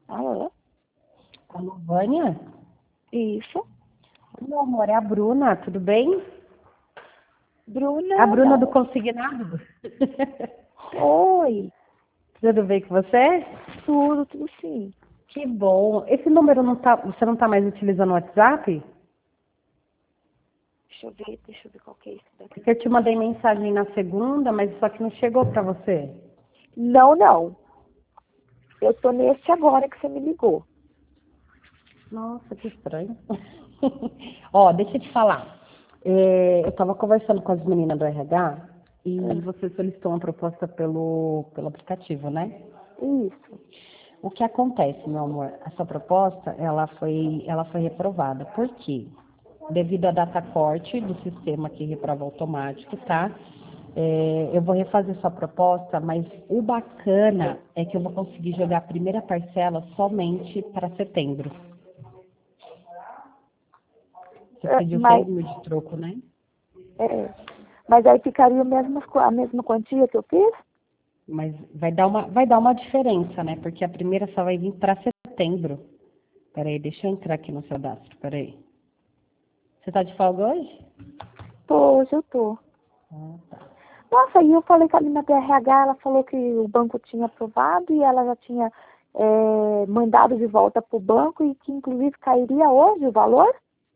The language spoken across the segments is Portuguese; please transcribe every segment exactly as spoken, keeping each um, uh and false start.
Alô? Alô, Vânia? Isso. Meu amor, é a Bruna, tudo bem? A Bruna, Bruna do não. Consignado. Oi. Tudo bem com você? Tudo, tudo sim. Que bom. Esse número não tá, você não está mais utilizando o WhatsApp? Deixa eu ver, deixa eu ver qual que é esse daqui. Porque eu te mandei mensagem na segunda, mas só que não chegou para você. Não, não. Eu tô nesse agora que você me ligou. Nossa, que estranho. Ó, deixa eu te falar. É, eu estava conversando com as meninas do R H e Ah, você solicitou uma proposta pelo, pelo aplicativo, né? isso. O que acontece, meu amor? Essa proposta, ela foi, ela foi reprovada. Por quê? Devido à data corte do sistema que reprova automático, tá? É, eu vou refazer sua proposta, mas o bacana é que eu vou conseguir jogar a primeira parcela somente para setembro. Você Ah, pediu seis mas, mil de troco, né? é, mas aí ficaria a mesma, a mesma quantia que eu fiz? Mas vai dar uma, vai dar uma diferença, né? Porque a primeira só vai vir para setembro. Peraí, deixa eu entrar aqui no seu cadastro, peraí. Você tá de folga hoje? Tô, hoje eu tô. Ah, tá. Nossa, aí eu falei com a menina do R H, ela falou que o banco tinha aprovado e ela já tinha é, mandado de volta pro banco e que inclusive cairia hoje o valor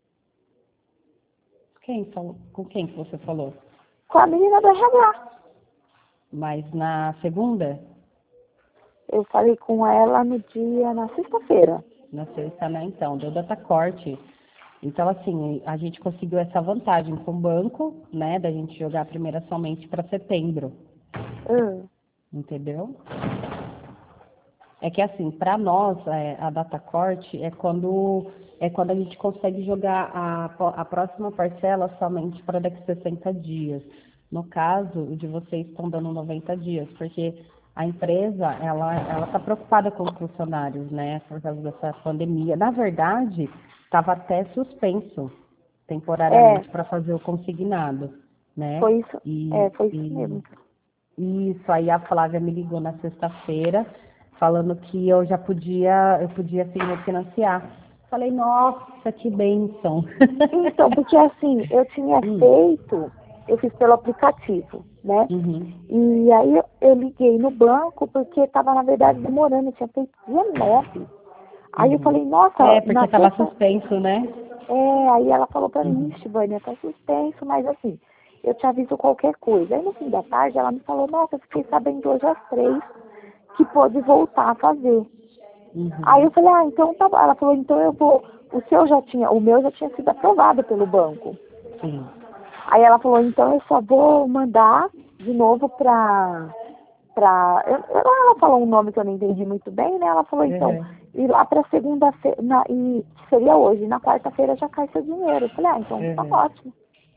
Quem falou? Com quem que você falou? com a menina do R H. Mas na segunda? Eu falei com ela no dia, na sexta-feira. Na sexta, né? Então, deu data corte. Então, assim, a gente conseguiu essa vantagem com o banco, né? Da gente jogar a primeira somente para setembro, Hum. entendeu? É que assim, para nós, é, a data corte é quando é quando a gente consegue jogar a, a próxima parcela somente para daqui a sessenta dias. No caso, o de vocês estão dando noventa dias, porque a empresa, ela ela está preocupada com os funcionários, né, por causa dessa pandemia. Na verdade, estava até suspenso É, temporariamente para fazer o consignado, né? foi isso. E, É, foi isso e mesmo. isso, aí a Flávia me ligou na sexta-feira, falando que eu já podia, eu podia assim refinanciar. Falei, nossa, que bênção. Então, porque assim, eu tinha Hum, feito, eu fiz pelo aplicativo, né? uhum, E aí eu, eu liguei no banco porque estava, na verdade, demorando, eu tinha feito dezenove. Aí eu uhum. falei, nossa, É, porque na estava sexta. suspenso, né? É, aí ela falou pra mim, Uhum, ixi, Vânia, tá suspenso, mas assim, eu te aviso qualquer coisa. Aí no fim da tarde ela me falou, nossa, eu fiquei sabendo hoje às três que pode voltar a fazer. Aí eu uhum, falei, ah, então tá bom. Ela falou, então eu vou. O seu já tinha, o meu já tinha sido aprovado pelo banco. sim. Aí ela falou, então eu só vou mandar de novo pra. pra eu- ela falou um nome que eu não entendi muito bem, né? Ela falou, então, Uhum, ir lá pra segunda-feira, na- e seria hoje, na quarta-feira já cai seu dinheiro. Eu falei, ah, então tá uhum. ótimo.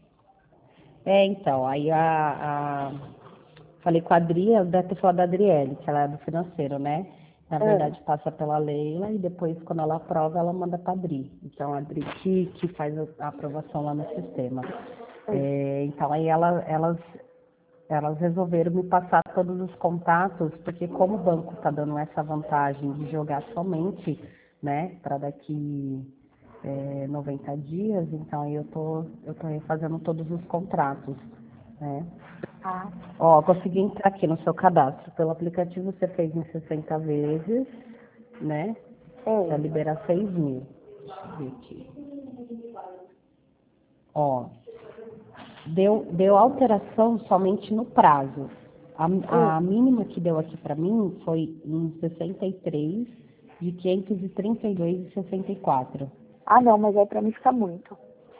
É, então, aí a, a- falei com a Adri, eu deve ter falado da Adriele, que ela é do financeiro, né? Na Ah, verdade, passa pela Leila e depois, quando ela aprova, ela manda para a Adri. Então, a Adri que, que faz a a aprovação lá no sistema. ah, É, então, aí ela, elas, elas resolveram me passar todos os contatos, porque como o banco está dando essa vantagem de jogar somente, né, para daqui é, noventa dias, então aí eu tô, eu tô refazendo todos os contratos, né? ah, Ó, consegui entrar aqui no seu cadastro. Pelo aplicativo você fez em sessenta vezes, né? Vai é. liberar seis mil. Deixa eu ver aqui. Ó, deu, deu alteração somente no prazo. A, Ah. a mínima que deu aqui para mim foi em sessenta e três, de quinhentos e trinta e dois e sessenta e quatro. Ah, não, mas aí pra mim fica muito.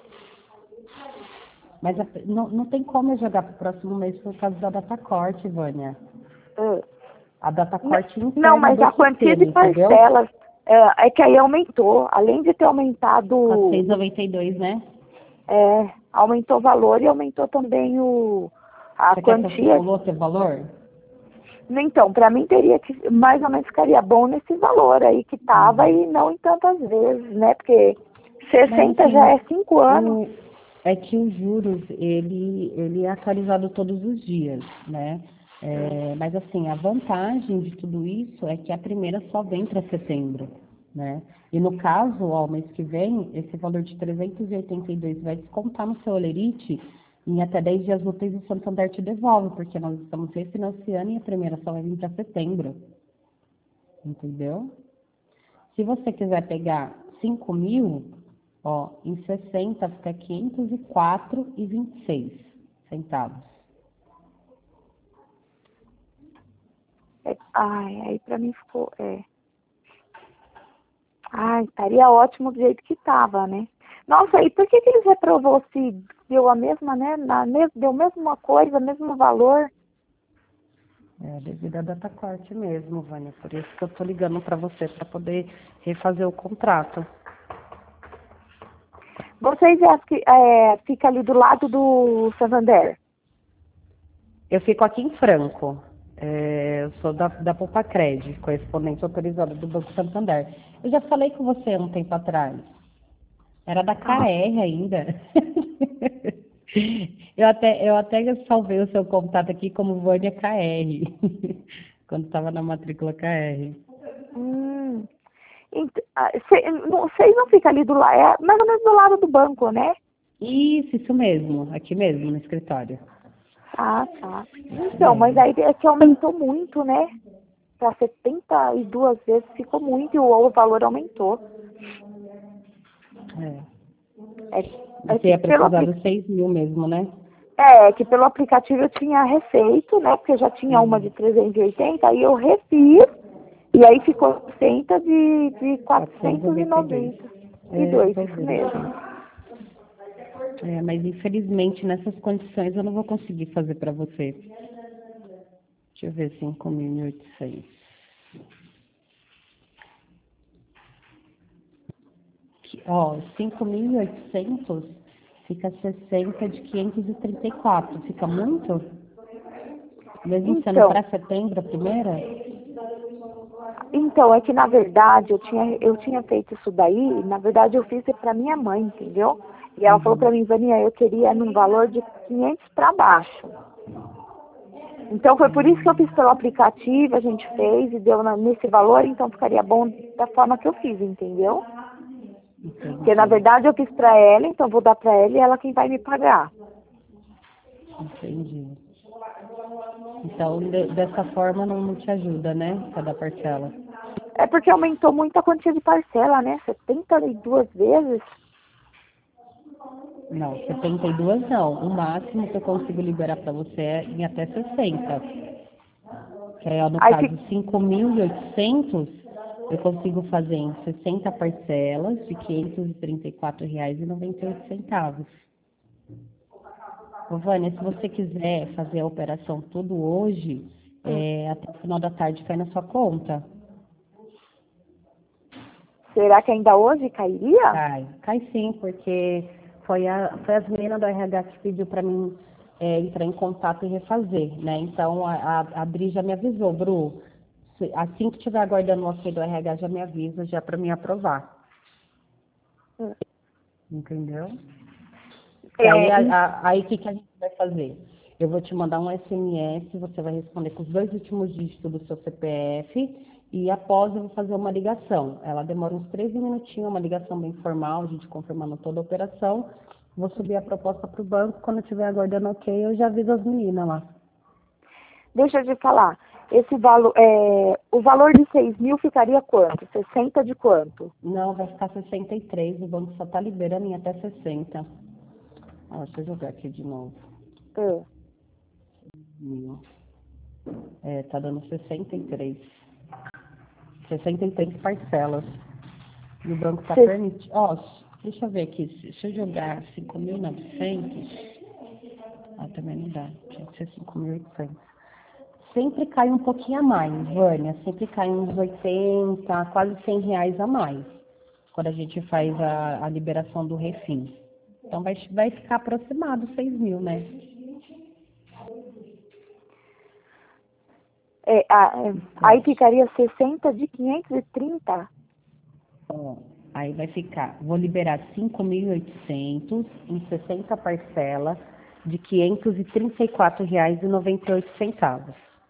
Mas a- não, não tem como eu jogar para o próximo mês por causa da data corte, Vânia. Ah. A data N- corte Não, interna mas do a quantia sistema, de entendeu? parcelas é, é que aí aumentou. Além de ter aumentado, quatrocentos e noventa e dois, né? é, aumentou o valor e aumentou também o, a Você quer que eu quantia. simulo teu valor? Então, para mim teria que, mais ou menos ficaria bom nesse valor aí que tava Uhum. e não em tantas vezes, né? Porque Mas sessenta já assim, é cinco anos. o, é que os juros, ele, ele é atualizado todos os dias, né? É, mas assim, a vantagem de tudo isso é que a primeira só vem para setembro, né? E no caso, ó, o mês que vem, esse valor de trezentos e oitenta e dois vai descontar no seu Olerite em até dez dias úteis o Santander te devolve, porque nós estamos refinanciando e a primeira só vai vir para setembro. Entendeu? Se você quiser pegar cinco mil, ó, em sessenta fica quinhentos e quatro e vinte e seis centavos. É, ai, aí pra mim ficou, é. Ai, estaria ótimo do jeito que tava, né? Nossa, e por que que eles reprovou se deu a mesma, né? Na, mes- deu a mesma coisa, mesmo valor? É, devido à data corte mesmo, Vânia. Por isso que eu tô ligando para você, para poder refazer o contrato. Vocês é, as que- é, fica ali do lado do Santander. Eu fico aqui em Franco. É, eu sou da, da Popacred, correspondente autorizada do Banco Santander. Eu já falei com você um tempo atrás. Era da Ah, K R ainda. Eu até, eu até salvei o seu contato aqui como Vânia K R, quando estava na matrícula K R. hum. Ent- ah, cê- não- Vocês não ficam ali do lado, é mais ou menos do lado do banco, né? Isso, isso mesmo, aqui mesmo, no escritório. Ah, tá. Então, mas É, aí é que aumentou muito, né? Para setenta e duas vezes ficou muito e o, o valor aumentou. é. É, é Você que ia pelo, precisar apli- dos seis mil mesmo, né? é, que pelo aplicativo eu tinha refeito, né? Porque eu já tinha uma Hum, de trezentos e oitenta, aí eu refiz e aí ficou sessenta de, de quatrocentos e quatrocentos e noventa e dois. noventa e É, dois, tô isso vendo aqui. mesmo. É, mas infelizmente nessas condições eu não vou conseguir fazer para você. Deixa eu ver, cinco mil e oitocentos. Que- Ó, cinco mil e oitocentos fica sessenta de quinhentos e trinta e quatro. Fica muito? Mesmo sendo Então, para setembro a primeira? então, é que na verdade eu tinha, eu tinha feito isso daí, na verdade eu fiz para minha mãe, entendeu? E ela falou Uhum. para mim, Vania, eu queria num valor de quinhentos para baixo. Então foi por isso que eu fiz pelo aplicativo, a gente fez e deu na- nesse valor, então ficaria bom da forma que eu fiz, entendeu? Porque na Entendi, verdade eu fiz para ela, então vou dar para ela e ela quem vai me pagar. entendi. Então, de- dessa forma não, não te ajuda, né? Cada parcela. É porque aumentou muito a quantia de parcela, né? setenta e duas vezes. Não, setenta e dois não. O máximo que eu consigo liberar para você é em até sessenta. Que é, no Aí caso, fica, cinco mil e oitocentos, eu consigo fazer em sessenta parcelas de quinhentos e trinta e quatro reais e noventa e oito centavos. Ô, Vânia, se você quiser fazer a operação tudo hoje, hum, é, até o final da tarde cai na sua conta. será que ainda hoje cairia? Cai, cai sim, porque foi, a, foi as meninas do R H que pediu para mim é, entrar em contato e refazer, né? Então a, a, a Adri já me avisou, Bru, se- assim que estiver aguardando o ok do R H, já me avisa, já para mim aprovar. Hum. Entendeu? E aí, É, a- em- a- aí o que, que a gente vai fazer? Eu vou te mandar um S M S, você vai responder com os dois últimos dígitos do seu C P F e após eu vou fazer uma ligação. Ela demora uns treze minutinhos, uma ligação bem formal, a gente confirmando toda a operação. Vou subir a proposta para o banco, quando eu estiver aguardando ok, eu já aviso as meninas lá. Deixa eu te falar. Esse valor, é, o valor de seis mil ficaria quanto? Sessenta de quanto? Não, vai ficar sessenta e três, o banco só está liberando em até sessenta. Ó, deixa eu jogar aqui de novo. É. Mil. É, tá dando sessenta e três. sessenta e três parcelas. E o banco está Ses- permitindo. Ó, deixa eu ver aqui. Se se eu jogar cinco mil e novecentos. Ah, também não dá. Tinha que ser cinco mil e oitocentos. Sempre cai um pouquinho a mais, Vânia. Sempre cai uns oitenta, quase cem reais a mais. Quando a gente faz a, a liberação do refins. Então vai, vai ficar aproximado seis mil, né? é, a- é, O que você aí acha? ficaria sessenta de quinhentos e trinta. Ó, aí vai ficar, vou liberar cinco mil e oitocentos em sessenta parcelas de quinhentos e trinta e quatro reais e noventa e oito centavos.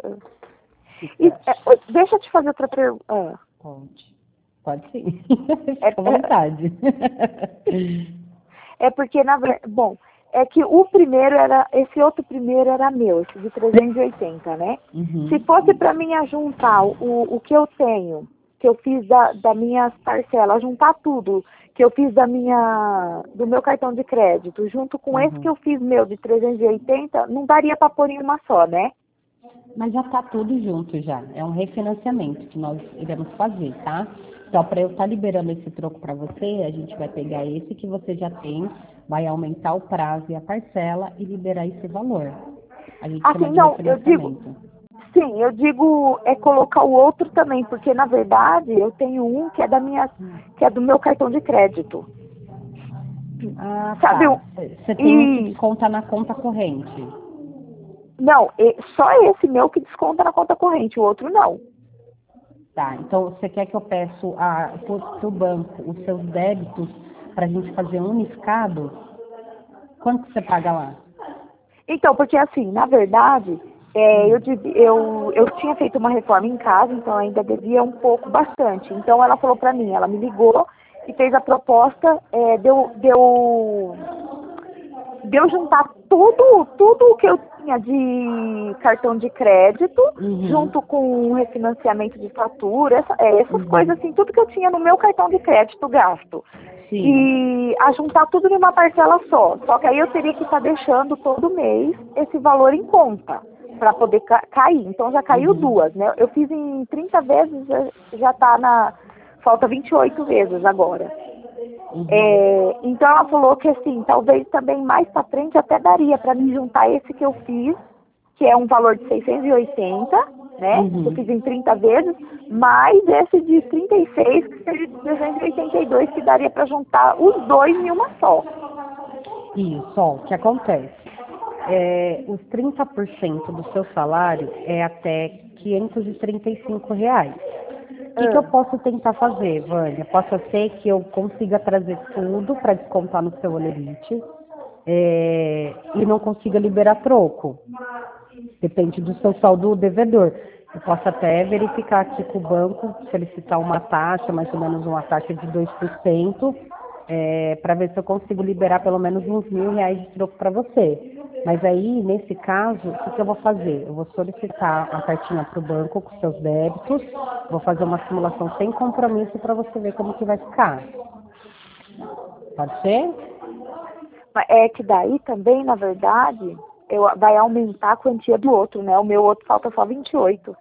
E, é, deixa eu te fazer outra pergunta. Ah. Pode. Pode sim. É, Fica à vontade. É porque, na verdade, bom, é que o primeiro era, esse outro primeiro era meu, esse de trezentos e oitenta, né? Uhum. Se fosse para mim juntar o, o que eu tenho, que eu fiz da, da minha parcela, juntar tudo que eu fiz da minha, do meu cartão de crédito, junto com Uhum. esse que eu fiz meu de trezentos e oitenta, não daria para pôr em uma só, né? Mas já está tudo junto já. É um refinanciamento que nós iremos fazer, tá? Então, para eu estar tá liberando esse troco para você, a gente vai pegar esse que você já tem, vai aumentar o prazo e a parcela e liberar esse valor. A gente chama Assim, de não, eu digo, refinanciamento. sim, eu digo é colocar o outro também, porque na verdade eu tenho um que é da minha, que é do meu cartão de crédito. Ah, Sabe, tá. um, Você tem um que e desconta na conta corrente. não, e- só esse meu que desconta na conta corrente, o outro não. Tá, então você quer que eu peço para o banco os seus débitos para a gente fazer um unificado? Quanto que você paga lá? Então, porque assim, na verdade, é, eu, devi- eu, eu tinha feito uma reforma em casa, então ainda devia um pouco, bastante. Então ela falou pra mim, ela me ligou e fez a proposta, é, deu, deu, deu juntar tudo, tudo o que eu tinha de cartão de crédito, Uhum, junto com um refinanciamento de fatura, essa- é, essas uhum. coisas assim, tudo que eu tinha no meu cartão de crédito gasto. Sim. E a juntar tudo em uma parcela só. Só que aí eu teria que estar deixando todo mês esse valor em conta para poder ca cair. Então já caiu Uhum, duas, né? Eu fiz em trinta vezes, já está na. Falta vinte e oito vezes agora. uhum, É, então ela falou que assim, talvez também mais para frente até daria para me juntar esse que eu fiz, que é um valor de seiscentos e oitenta, né? Que eu uhum. fiz em trinta vezes, mais esse de trinta e seis, que seria de trezentos e oitenta e dois, que daria para juntar os dois em uma só. Isso, ó, o que acontece? É, os trinta por cento do seu salário é até quinhentos e trinta e cinco reais. O que, que eu Ah, posso tentar fazer, Vânia? Posso ser que eu consiga trazer tudo para descontar no seu olerite é, e não consiga liberar troco. Depende do seu saldo devedor. Eu posso até verificar aqui com o banco, solicitar uma taxa, mais ou menos uma taxa de dois por cento, é, para ver se eu consigo liberar pelo menos uns mil reais de troco para você. Mas aí, nesse caso, o que, que eu vou fazer? Eu vou solicitar a cartinha para o banco com seus débitos, vou fazer uma simulação sem compromisso para você ver como que vai ficar. Pode ser? mas é que daí também, na verdade, eu, vai aumentar a quantia do outro, né? O meu outro falta só vinte e oito.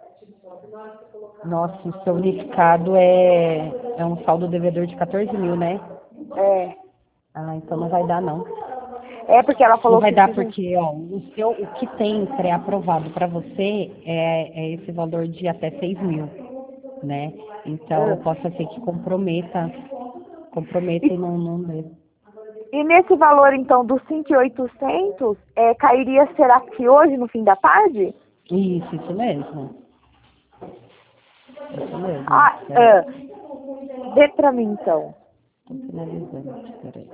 Nossa, o seu unificado é, é um saldo devedor de quatorze mil, né? É, Ah, então não vai dar não. é porque ela Não falou vai que dar se juntar. porque, ó, o, seu, o que tem pré-aprovado para você é, é esse valor de até seis mil, né? Então, possa ser que comprometa, comprometa E, e não, não dê. e nesse valor, então, dos cinco mil e oitocentos, é, cairia, será que hoje, no fim da tarde? Isso, isso mesmo. Isso mesmo. Ah, Peraí, ah, vê pra mim, então. tô finalizando aqui, peraí.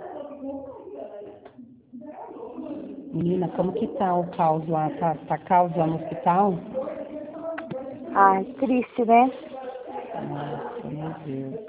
Menina, como que tá o caos lá? Tá, tá caos lá no hospital? Ai, triste, né? Nossa, meu Deus.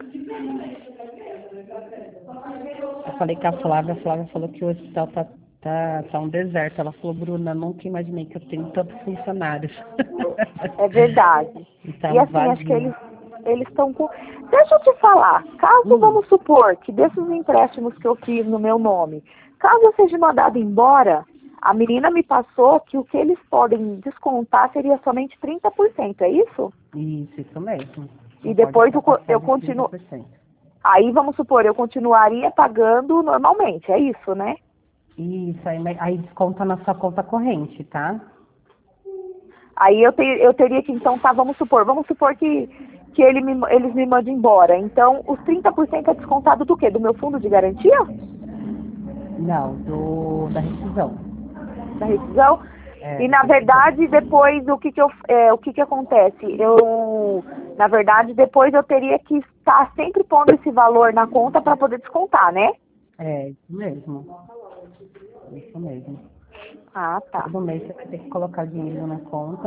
Eu falei com a Flávia, a Flávia falou que o hospital tá, tá, tá um deserto. Ela falou, Bruna, nunca imaginei que eu tenho tantos funcionários. É verdade. E tá E assim, acho que vazio. eles eles estão com. Deixa eu te falar, caso Hum, vamos supor que desses empréstimos que eu fiz no meu nome, caso eu seja mandado embora, a menina me passou que o que eles podem descontar seria somente trinta por cento, é isso? isso, isso mesmo. E Não pode depois eu, co- ultrapassar eu de trinta continuo. por cento. Aí vamos supor, eu continuaria pagando normalmente, é isso, né? Isso, aí, aí desconta na sua conta corrente, tá? Aí eu, te, eu teria que, então, tá, vamos supor, vamos supor que, que ele me, eles me mandem embora. Então, os trinta por cento é descontado do quê? Do meu fundo de garantia? Não, do, da rescisão. Da rescisão? É, E, da na rescisão. verdade, depois, o que que, eu, é, o que que acontece? Eu, na verdade, depois eu teria que estar sempre pondo esse valor na conta para poder descontar, né? É, isso mesmo. Isso mesmo. Ah, tá. Todo mês você vai ter que colocar dinheiro na conta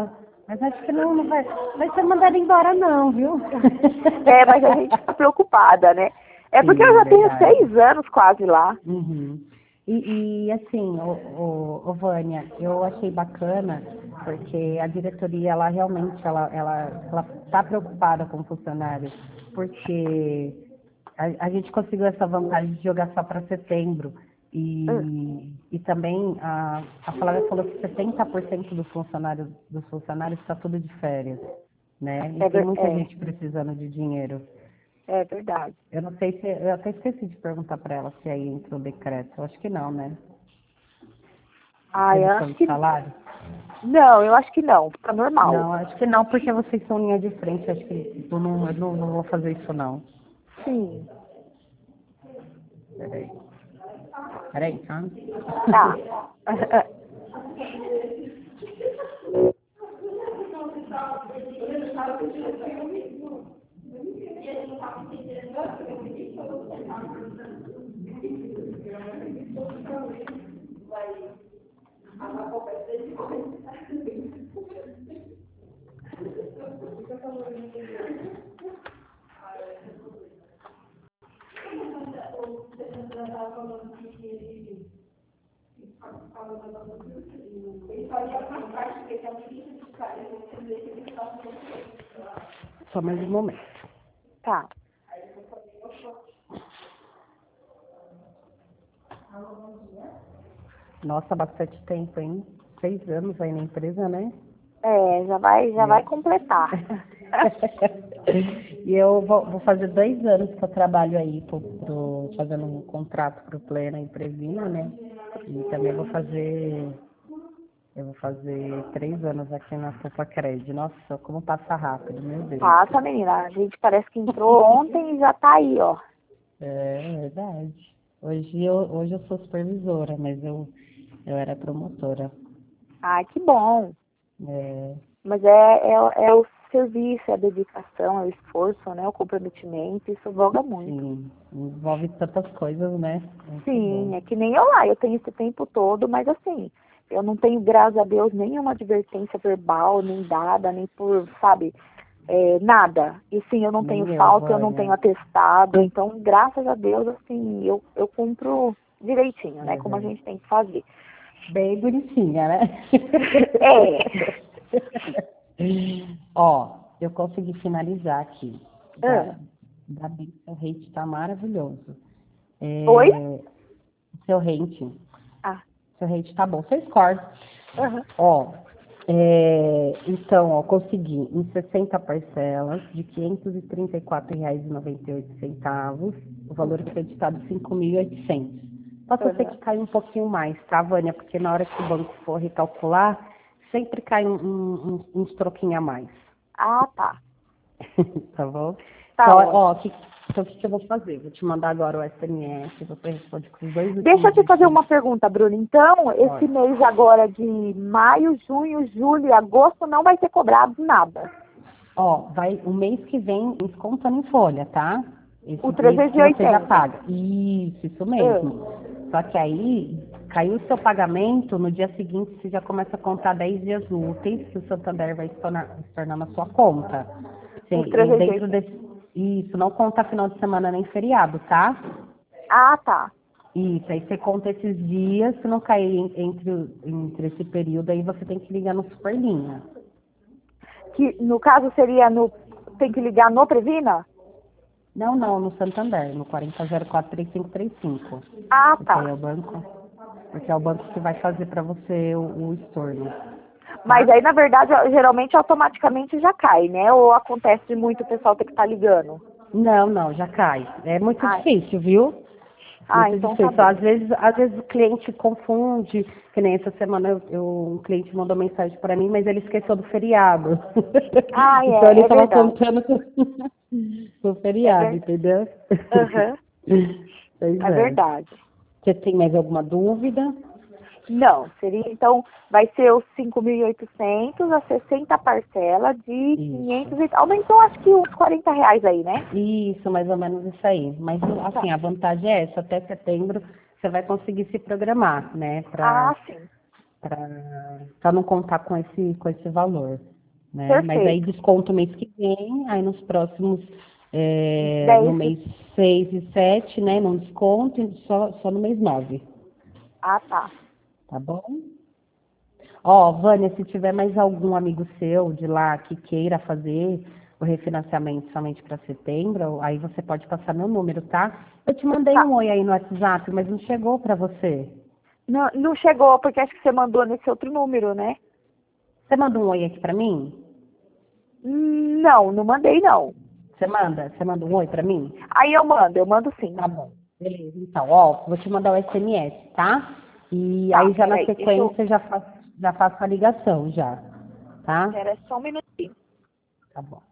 Mas acho que não, não vai, vai ser mandado embora não, viu? É, mas a gente fica preocupada, né? É Sim, porque eu já tenho verdade. seis anos quase lá. Uhum. E, e assim, o, o, o Vânia, eu achei bacana, porque a diretoria, ela realmente, ela, ela, ela tá preocupada com o funcionário, porque a, a gente conseguiu essa vantagem de jogar só para setembro. Hum, E, e também a, a Flávia falou que setenta por cento dos funcionários dos funcionários está tudo de férias, né? E É, tem ver- muita é, gente precisando de dinheiro. é verdade. Eu não sei se eu até esqueci de perguntar para ela se aí entrou o decreto. Eu acho que não, né? Ah, eu Redução acho de que... salário? Não, eu acho que não. Tá normal. Não, acho que não, porque vocês são linha de frente. Acho que eu não, eu não, não vou fazer isso não. Sim. Peraí. Peraí, tá? Tá. Só mais um momento. Tá. Nossa, bastante tempo, hein? Seis anos aí na empresa, né? É, já vai, já É. vai completar. E eu vou, vou fazer dois anos que eu trabalho aí, pro, pro- fazendo um contrato para o Plena e Previna, né? E também vou fazer, eu vou fazer três anos aqui na Poupa Cred. Nossa, como passa rápido, meu Deus. Passa, menina. A gente parece que entrou ontem e já tá aí, ó. É verdade. Hoje eu, hoje eu sou supervisora, mas eu, eu era promotora. Ai, que bom. É, Mas é, é, é o serviço, é a dedicação, é o esforço, né? O comprometimento, isso voga muito. sim, envolve tantas coisas, né? Muito bom. Sim, é que nem eu lá, eu tenho esse tempo todo, mas assim, eu não tenho, graças a Deus, nenhuma advertência verbal, nem dada, nem por, sabe, é, nada. E sim, eu não tenho Nem eu, falta, eu não tenho Vânia. atestado, então, graças a Deus, assim, eu, eu cumpro direitinho, né? Como a Uhum. gente tem que fazer. Bem bonitinha, né? É. Ó, eu consegui finalizar aqui. Ah, Da, da bem, seu rate tá maravilhoso. oi? É, seu rate, Ah, seu rate tá bom. Seu score. aham. Ó, é, então, ó, consegui em sessenta parcelas de quinhentos e trinta e quatro reais e noventa e oito centavos, o valor acreditado cinco mil e oitocentos. Pode ser Aham. que caia um pouquinho mais, tá, Vânia? Porque na hora que o banco for recalcular, sempre cai um, um, um- uns troquinhos a mais. Ah, tá. Tá bom? Tá Então, ó, ótimo. que, então o que que eu vou fazer? Vou te mandar agora o S M S, você responde com os dois Deixa últimos eu te fazer dígitos. uma pergunta, Bruno. Então, esse Pode. mês agora de maio, junho, julho e agosto não vai ser cobrado nada. Ó, vai o mês que vem descontando em folha, tá? Esse O mês trezentos que e você já oitenta. paga. Isso, isso Ah, mesmo. Só que aí, caiu o seu pagamento, no dia seguinte você já começa a contar dez dias úteis que o Santander vai se tornar, se tornar na sua conta. os Sim, e trezentos e dentro oitenta. desse. Isso, não conta final de semana nem feriado, tá? Ah, tá. Isso, aí você conta esses dias, se não cair en- entre, o- entre esse período, aí você tem que ligar no Superlinha. Que no caso seria no. Tem que ligar no Previna? Não, não, no Santander, no quatro zero quatro, três cinco três cinco. Ah, Porque aí é tá. o banco, porque é o banco que vai fazer para você o, o estorno, Mas tá? aí, na verdade, geralmente automaticamente já cai, né? Ou acontece de muito o pessoal ter que estar ligando? Não, não, já cai. É muito Ah, difícil, viu? ah, Muito então tá difícil. bom. Às vezes, às vezes o cliente confunde, que nem essa semana eu, eu- um cliente mandou mensagem para mim, mas ele esqueceu do feriado. Ah, Então ele é, é estava verdade. contando com, com o É feriado, verdade. entendeu? Aham, Pois é é. verdade. Você tem mais alguma dúvida? Não, seria então, vai ser os cinco mil e oitocentos, a sessenta parcela de Isso. quinhentos e... Aumentou acho que uns quarenta reais aí, né? Isso, mais ou menos isso aí. Mas, Tá. assim, a vantagem é essa, até setembro você vai conseguir se programar, né, para Ah, sim. para não contar com esse, com esse valor. né? Perfeito. Mas aí desconto o mês que vem, aí nos próximos, é, Dez. no mês seis e sete, né? Não desconto, e só, só no mês nove, Ah, tá. tá bom? Ó, Vânia, se tiver mais algum amigo seu de lá que queira fazer o refinanciamento somente para setembro, aí você pode passar meu número, tá? Eu te mandei Tá. um oi aí no WhatsApp, mas não chegou para você. Não, não chegou, porque acho que você mandou nesse outro número, né? Você manda um oi aqui para mim? Hum, Não, não mandei, não. Você manda? Você manda um oi para mim? Aí eu mando, eu mando sim. Tá bom. Beleza, então, ó, vou te mandar o S M S, tá? E Tá, aí já na peraí, deixa eu... sequência já faço, já faço a ligação já, tá? Pera só um minutinho. Tá bom.